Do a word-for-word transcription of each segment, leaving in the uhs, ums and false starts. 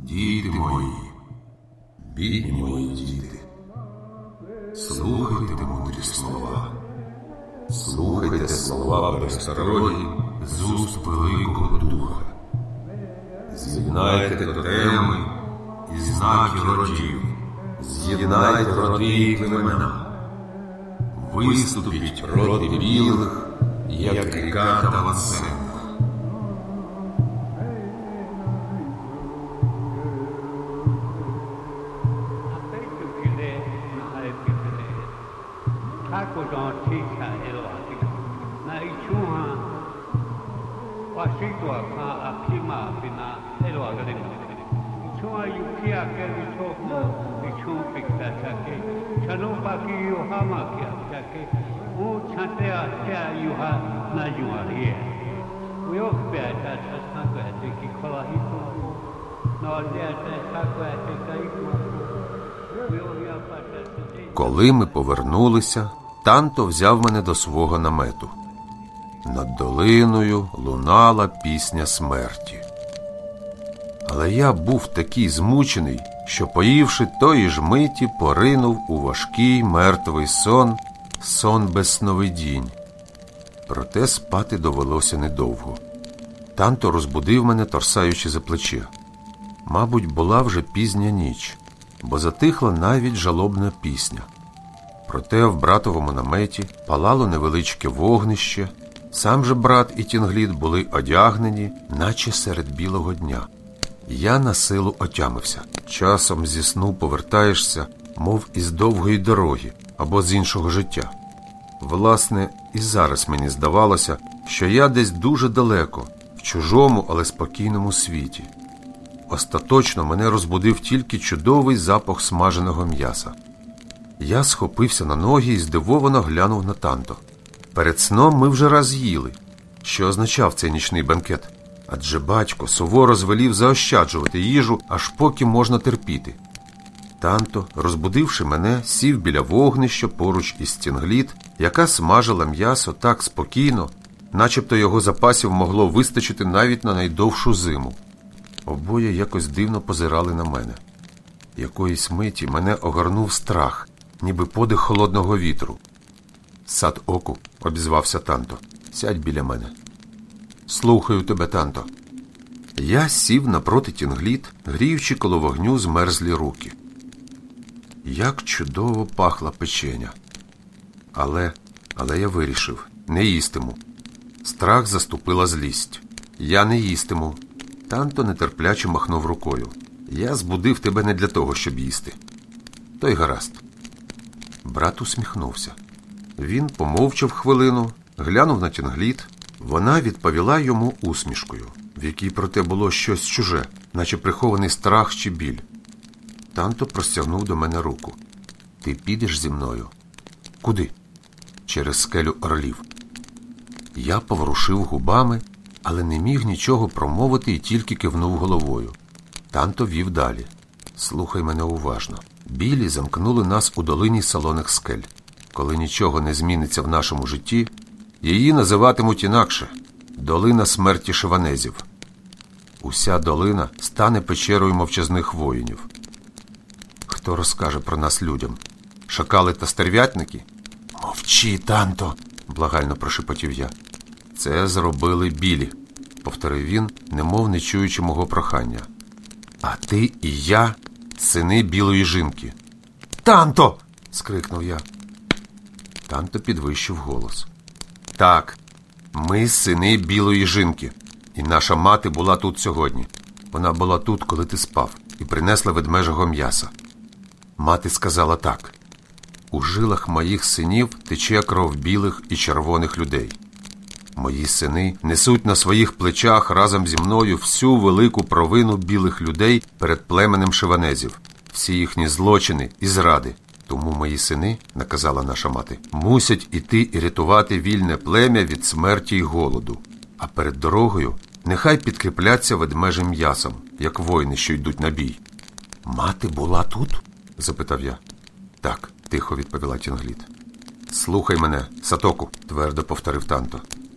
Діти мої, бідні мої діти, слухайте мудрі слова, слухайте слова пересторогі з уст Великого Духа. З'єднайте тотеми і знаки родів, з'єднайте роди і племена. Виступіть проти білих, як ріка Тавансен. Коли ми повернулися, Танто взяв мене до свого намету. Над долиною лунала пісня смерті. Але я був такий змучений, що, поївши тої ж миті, поринув у важкий мертвий сон, сон без сновидінь. Проте спати довелося недовго. Танто розбудив мене, торсаючи за плече. Мабуть, була вже пізня ніч, бо затихла навіть жалобна пісня. Проте в братовому наметі палало невеличке вогнище. Сам же брат і Тінгліт були одягнені, наче серед білого дня. Я на силу отямився. Часом зі сну повертаєшся, мов із довгої дороги або з іншого життя. Власне, і зараз мені здавалося, що я десь дуже далеко, в чужому, але спокійному світі. Остаточно мене розбудив тільки чудовий запах смаженого м'яса. Я схопився на ноги і здивовано глянув на Танто. Перед сном ми вже раз їли. Що означав цей нічний бенкет? Адже батько суворо звелів заощаджувати їжу, аж поки можна терпіти. Танто, розбудивши мене, сів біля вогнища поруч із Тінгліт, яка смажила м'ясо так спокійно, начебто його запасів могло вистачити навіть на найдовшу зиму. Обоє якось дивно позирали на мене. Якоїсь миті мене огорнув страх, ніби подих холодного вітру. «Сад-оку», – обізвався Танто, – «сядь біля мене». «Слухаю тебе, Танто». Я сів напроти Тінгліт, гріючи коло вогню змерзлі руки. Як чудово пахла печеня. Але, але я вирішив, не їстиму. Страх заступила злість. «Я не їстиму». Танто нетерпляче махнув рукою. «Я збудив тебе не для того, щоб їсти». «То й гаразд». Брат усміхнувся. Він помовчав хвилину, глянув на Тінгліт. Вона відповіла йому усмішкою, в якій проте було щось чуже, наче прихований страх чи біль. Танто простягнув до мене руку. «Ти підеш зі мною?» «Куди?» «Через скелю орлів». Я поворушив губами, але не міг нічого промовити і тільки кивнув головою. Танто вів далі. «Слухай мене уважно. Білі замкнули нас у долині солоних скель. Коли нічого не зміниться в нашому житті, її називатимуть інакше – долина смерті шиванезів. Уся долина стане печерою мовчазних воїнів. Хто розкаже про нас людям? Шакали та стерв'ятники?» «Мовчи, Танто!» – благально прошепотів я. «Це зробили білі», – повторив він, немов не чуючи мого прохання. «А ти і я – сини білої жінки». «Танто!» – скрикнув я. Танто підвищив голос. «Так, ми сини білої жінки, і наша мати була тут сьогодні. Вона була тут, коли ти спав, і принесла ведмежого м'яса. Мати сказала так: у жилах моїх синів тече кров білих і червоних людей. Мої сини несуть на своїх плечах разом зі мною всю велику провину білих людей перед племенем шиванезів, всі їхні злочини і зради. Тому мої сини, наказала наша мати, мусять іти і рятувати вільне плем'я від смерті й голоду. А перед дорогою нехай підкріпляться ведмежим м'ясом, як воїни, що йдуть на бій». «Мати була тут?» – запитав я. «Так», – тихо відповіла Тінгліт. «Слухай мене, Сатоку», – твердо повторив Танто.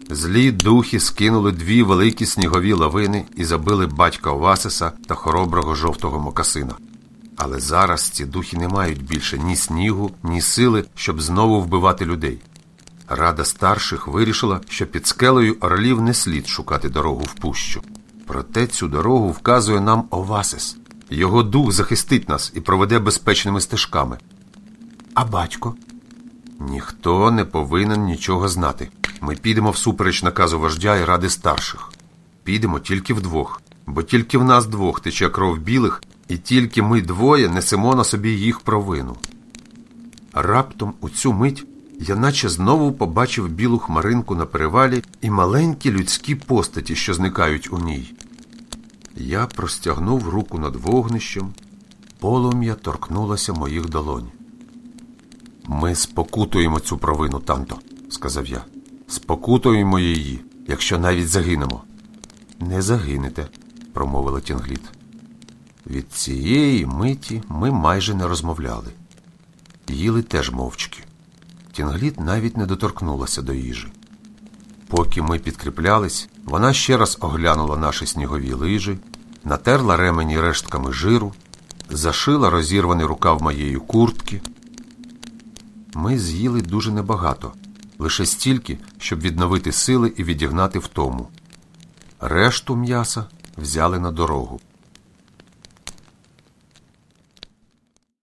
Злі духи скинули дві великі снігові лавини і забили батька Овасиса та хороброго жовтого мокасина. Але зараз ці духи не мають більше ні снігу, ні сили, щоб знову вбивати людей. Рада старших вирішила, що під скелею орлів не слід шукати дорогу в пущу. Проте цю дорогу вказує нам Овасис. Його дух захистить нас і проведе безпечними стежками. А батько? Ніхто не повинен нічого знати. Ми підемо всупереч наказу вождя і ради старших. Підемо тільки вдвох, бо тільки в нас двох тече кров білих, і тільки ми двоє несемо на собі їх провину. Раптом у цю мить я наче знову побачив білу хмаринку на перевалі і маленькі людські постаті, що зникають у ній. Я простягнув руку над вогнищем, полум'я торкнулося моїх долонь. «Ми спокутуємо цю провину, Танто», – сказав я. «Спокутуємо її, якщо навіть загинемо». «Не загинете», – промовила Тінгліт. Від цієї миті ми майже не розмовляли. Їли теж мовчки. Тінгліт навіть не доторкнулася до їжі. Поки ми підкріплялись, вона ще раз оглянула наші снігові лижі, натерла ремені рештками жиру, зашила розірваний рукав моєї куртки. Ми з'їли дуже небагато, лише стільки, щоб відновити сили і відігнати втому. Решту м'яса взяли на дорогу.